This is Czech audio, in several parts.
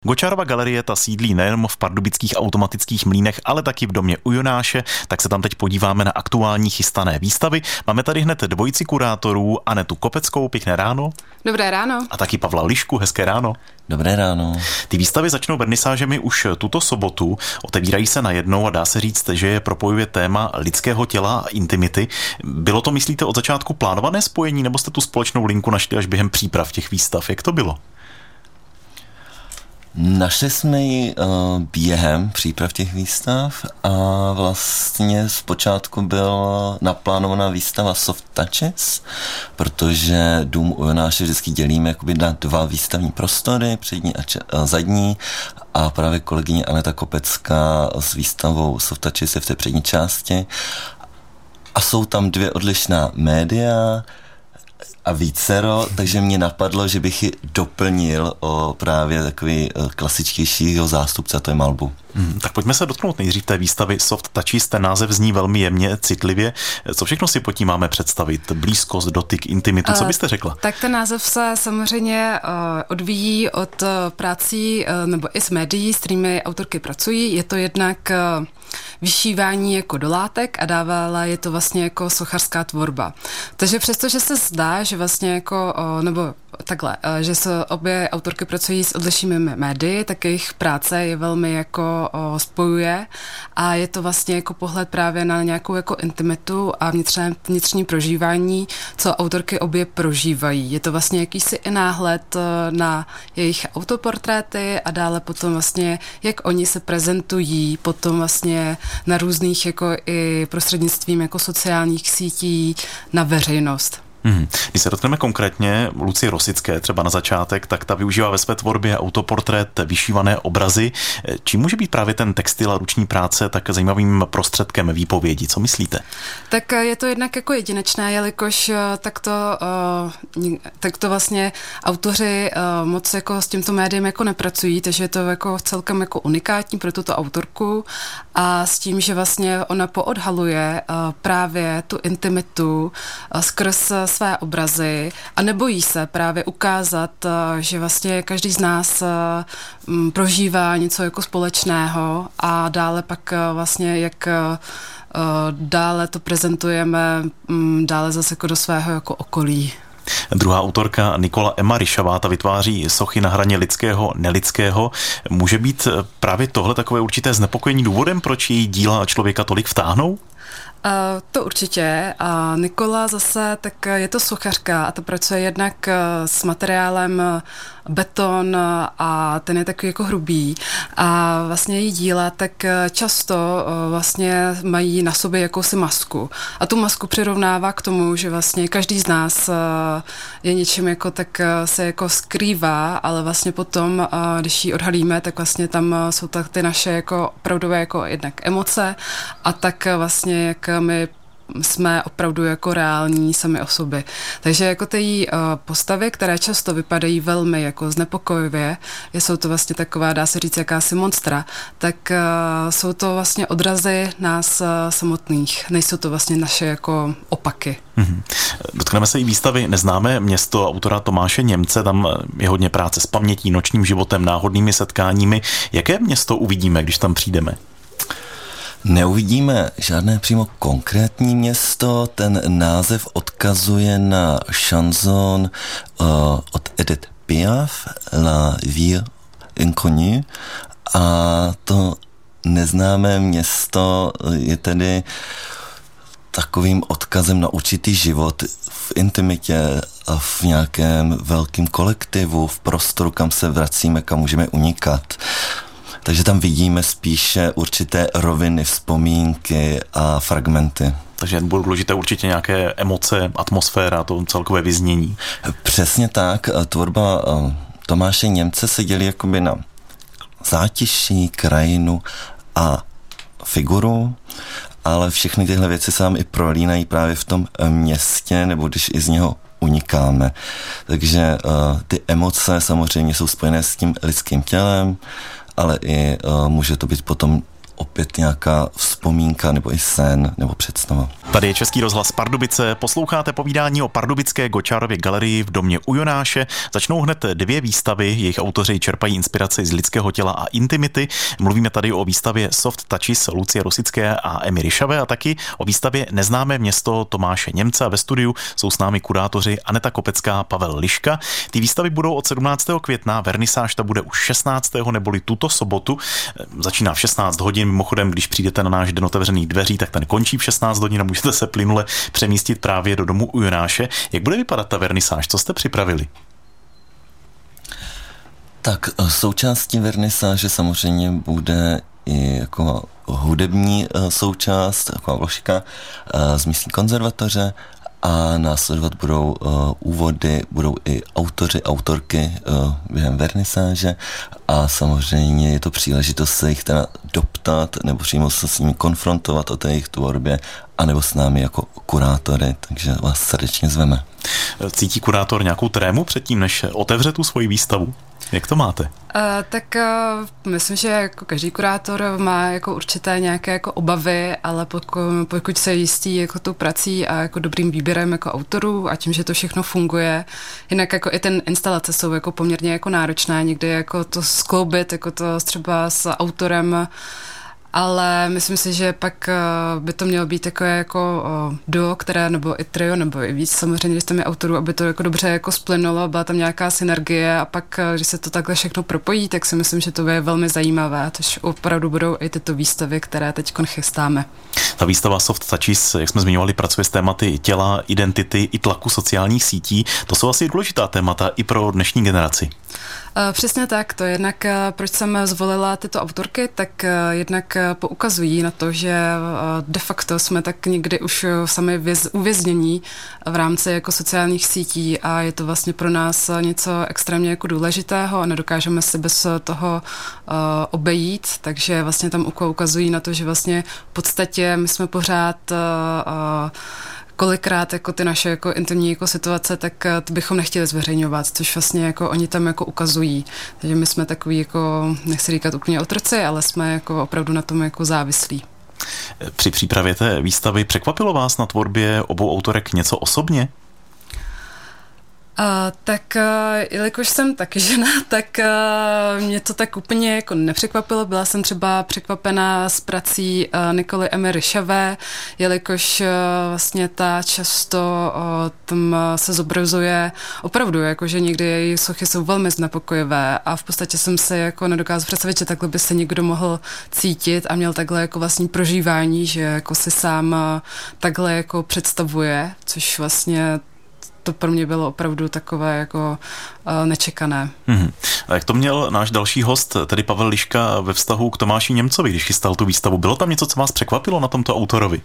Gočárova galerie ta sídlí nejen v pardubických automatických mlýnech, ale taky v domě u Jonáše, tak se tam teď podíváme na aktuální chystané výstavy. Máme tady hned dvojici kurátorů, Anetu Kopeckou, pěkné ráno. Dobré ráno. A taky Pavla Lišku, hezké ráno. Dobré ráno. Ty výstavy začnou vernisážemi už tuto sobotu, otevírají se najednou a dá se říct, že je propojuje téma lidského těla a intimity. Bylo to, myslíte, od začátku plánované spojení, nebo jste tu společnou linku našli až během příprav těch výstav? Jak to bylo? Našli jsme ji během příprav těch výstav a vlastně zpočátku byla naplánovaná výstava Soft Touches, protože dům u Jonáše vždycky dělíme jakoby na dva výstavní prostory, přední a zadní, a právě kolegyně Aneta Kopecká s výstavou Soft Touches je v té přední části a jsou tam dvě odlišná média a vícero, takže mě napadlo, že bych ji doplnil o právě takový klasičtějšího zástupce, a to je malbu. Tak pojďme se dotknout nejdřív té výstavy Soft Touches. Ten název zní velmi jemně, citlivě. Co všechno si pod tím máme představit? Blízkost, dotyk, intimitu, co byste řekla? Tak ten název se samozřejmě odvíjí od prací nebo i z médií, s kterými autorky pracují. Je to jednak vyšívání jako do látek a dávala je to vlastně jako sochařská tvorba. Takže přestože se zdá, že vlastně jako, nebo takhle, že se obě autorky pracují s odlišnými médii, tak jejich práce je velmi jako spojuje a je to vlastně jako pohled právě na nějakou jako intimitu a vnitřní prožívání, co autorky obě prožívají. Je to vlastně jakýsi i náhled na jejich autoportréty a dále potom vlastně, jak oni se prezentují potom vlastně na různých jako i prostřednictvím jako sociálních sítí na veřejnost. Když se dotkneme konkrétně Lucie Rosické, třeba na začátek, tak ta využívá ve své tvorbě autoportrét, vyšívané obrazy. Čím může být právě ten textil a ruční práce tak zajímavým prostředkem výpovědi? Co myslíte? Tak je to jednak jako jedinečné, jelikož takto vlastně autoři moc jako s tímto médiem jako nepracují, takže je to jako celkem jako unikátní pro tuto autorku a s tím, že vlastně ona poodhaluje právě tu intimitu skrz své obrazy a nebojí se právě ukázat, že vlastně každý z nás prožívá něco jako společného a dále pak vlastně jak dále to prezentujeme dále zase jako do svého jako okolí. Druhá autorka Nikola Emma Ryšavá, ta vytváří sochy na hraně lidského, nelidského. Může být právě tohle takové určité znepokojení důvodem, proč její díla člověka tolik vtáhnou? To určitě. A Nikola zase, tak je to sochařka a to pracuje jednak s materiálem beton a ten je takový jako hrubý. A vlastně její díla tak často vlastně mají na sobě jakousi masku. A tu masku přirovnává k tomu, že vlastně každý z nás je něčím jako tak se jako skrývá, ale vlastně potom, když ji odhalíme, tak vlastně tam jsou tak ty naše jako opravdové jako jednak emoce a tak vlastně jak my jsme opravdu jako reální sami o sobě. Takže jako ty postavy, které často vypadají velmi jako znepokojivě, jsou to vlastně taková, dá se říct, jakási monstra, tak jsou to vlastně odrazy nás samotných. Nejsou to vlastně naše jako opaky. Dotkneme se i výstavy Neznámé město autora Tomáše Němce, tam je hodně práce s pamětí, nočním životem, náhodnými setkáními. Jaké město uvidíme, když tam přijdeme? Neuvidíme žádné přímo konkrétní město, ten název odkazuje na šanson od Edith Piaf, La Ville Inconnue, a to neznámé město je tedy takovým odkazem na určitý život v intimitě a v nějakém velkém kolektivu, v prostoru, kam se vracíme, kam můžeme unikat. Takže tam vidíme spíše určité roviny, vzpomínky a fragmenty. Takže budou důležité určitě nějaké emoce, atmosféra, to celkové vyznění. Přesně tak. Tvorba Tomáše Němce se dělí jakoby na zátiší, krajinu a figuru, ale všechny tyhle věci se nám i prolínají právě v tom městě, nebo když i z něho unikáme. Takže ty emoce samozřejmě jsou spojené s tím lidským tělem, ale i může to být potom opět nějaká vzpomínka nebo i sen nebo představa. Tady je Český rozhlas Pardubice, posloucháte povídání o pardubické Gočárově galerii v domě u Jonáše. Začnou hned 2 výstavy, jejich autoři čerpají inspiraci z lidského těla a intimity. Mluvíme tady o výstavě Soft Touches Lucie Rosické a Emmy Ryšavé a taky o výstavě Neznámé město Tomáše Němce. Ve studiu jsou s námi kurátoři Aneta Kopecká, Pavel Liška. Ty výstavy budou od 17. května, vernisáž ta bude už 16. neboli tuto sobotu. Začíná v 16 hodin, mimochodem, když přijdete na náš den otevřených dveří, tak ten končí v 16 hodin a můžete se plynule přemístit právě do domu u Jonáše. Jak bude vypadat ta vernisáž? Co jste připravili? Tak součástí vernisáže samozřejmě bude i jako hudební součást, taková vložka z místní konzervatoře a následovat budou úvody, budou i autoři, autorky během vernisáže a samozřejmě je to příležitost se jich teda doptat nebo přímo se s nimi konfrontovat o té jejich tvorbě anebo s námi jako kurátory, takže vás srdečně zveme. Cítí kurátor nějakou trému předtím, než otevře tu svoji výstavu? Jak to máte? Tak myslím, že jako každý kurátor má jako určité nějaké jako obavy, ale pokud se jistí jako tou prací a jako dobrým výběrem jako autorů a tím, že to všechno funguje, jinak jako i ten instalace jsou jako poměrně jako náročné, někdy jako to skloubit, jako to třeba s autorem, ale myslím si, že pak by to mělo být takové jako duo, které, nebo i trio, nebo i víc samozřejmě, když tam je autorů, aby to jako dobře jako splynulo, byla tam nějaká synergie a pak, když se to takhle všechno propojí, tak si myslím, že to je velmi zajímavé, tož opravdu budou i tyto výstavy, které teď chystáme. Ta výstava Soft Touches, jak jsme zmiňovali, pracuje s tématy těla, identity i tlaku sociálních sítí. To jsou asi důležitá témata i pro dnešní generaci. Přesně tak, to je jednak, proč jsem zvolila tyto autorky, tak jednak poukazují na to, že de facto jsme tak někdy už sami uvěznění v rámci jako sociálních sítí a je to vlastně pro nás něco extrémně jako důležitého a nedokážeme se bez toho obejít, takže vlastně tam ukazují na to, že vlastně v podstatě my jsme pořád kolikrát jako ty naše jako intimní jako situace, tak to bychom nechtěli zveřejňovat, což vlastně jako oni tam jako ukazují. Takže my jsme takový jako, nechci říkat úplně otroci, ale jsme jako opravdu na tom jako závislí. Při přípravě té výstavy překvapilo vás na tvorbě obou autorek něco osobně? Tak jelikož jsem taky žena, tak mě to tak úplně jako nepřekvapilo. Byla jsem třeba překvapená s prací Nikoly Emmy Ryšavé, jelikož vlastně ta často tam se zobrazuje opravdu, jakože někdy její sochy jsou velmi znepokojivé a v podstatě jsem se jako nedokázala představit, že takhle by se někdo mohl cítit a měl takhle jako vlastní prožívání, že jako si sám takhle jako představuje, což vlastně to pro mě bylo opravdu takové jako nečekané. A jak to měl náš další host, tedy Pavel Liška, ve vztahu k Tomáši Němcovi, když chystal tu výstavu? Bylo tam něco, co vás překvapilo na tomto autorovi?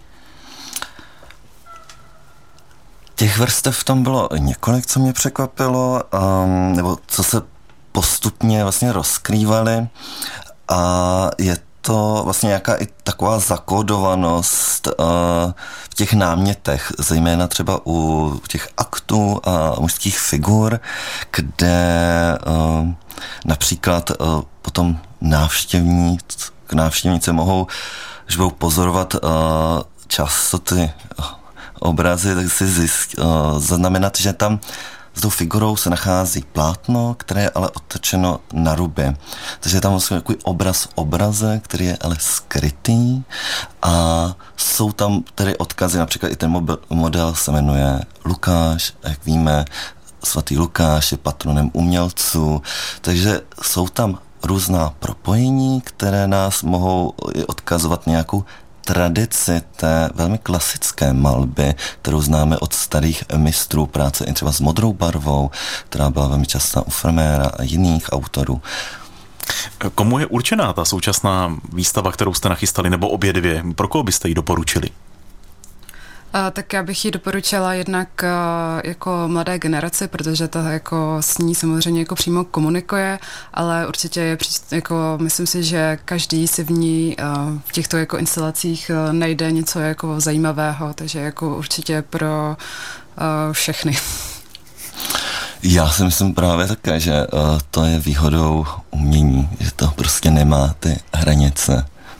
Těch vrstev tam bylo několik, co mě překvapilo, nebo co se postupně vlastně rozkrývaly a je to vlastně nějaká i taková zakódovanost v těch námětech, zejména třeba u těch aktů a mužských figur, kde například potom návštěvníci mohou, když budou pozorovat často ty obrazy, tak si zaznamenat, že tam s tou figurou se nachází plátno, které je ale otočeno na ruby. Takže je tam vlastně takový obraz v obraze, který je ale skrytý a jsou tam tedy odkazy, například i ten model se jmenuje Lukáš, a jak víme, svatý Lukáš je patronem umělců, takže jsou tam různá propojení, které nás mohou odkazovat nějakou tradici té velmi klasické malby, kterou známe od starých mistrů práce i třeba s modrou barvou, která byla velmi častá u Vermeera a jiných autorů. Komu je určená ta současná výstava, kterou jste nachystali, nebo obě dvě? Pro koho byste ji doporučili? Tak já bych ji doporučila jednak jako mladé generaci, protože ta jako s ní samozřejmě jako přímo komunikuje, ale určitě je jako, myslím si, že každý si v ní v těchto jako instalacích najde něco jako zajímavého, takže jako určitě pro všechny. Já si myslím právě také, že to je výhodou umění, že to prostě nemá ty hranice.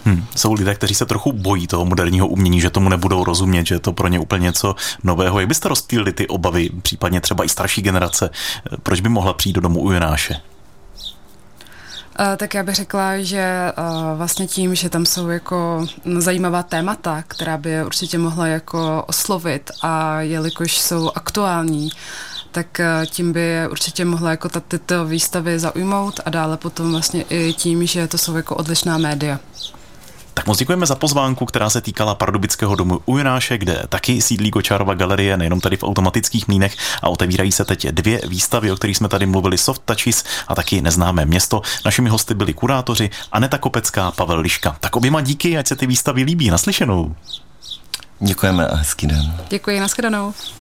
Jsou lidé, kteří se trochu bojí toho moderního umění, že tomu nebudou rozumět, že je to pro ně úplně něco nového. Jak byste rozptýlili ty obavy, případně třeba i starší generace, proč by mohla přijít do domu u Jonáše? Tak já bych řekla, že vlastně tím, že tam jsou jako zajímavá témata, která by je určitě mohla jako oslovit, a jelikož jsou aktuální, tak tím by je určitě mohla jako tyto výstavy zaujmout, a dále potom vlastně i tím, že to jsou jako odlišná média. Tak moc děkujeme za pozvánku, která se týkala Pardubického domu u Jonáše, kde taky sídlí Kočárova galerie, nejenom tady v Automatických mlýnech, a otevírají se teď 2 výstavy, o kterých jsme tady mluvili, Soft Touches a taky Neznámé město. Našimi hosty byli kurátoři Aneta Kopecká, Pavel Liška. Tak oběma díky, ať se ty výstavy líbí. Naslyšenou. Děkujeme a hezký den. Děkuji, nashledanou.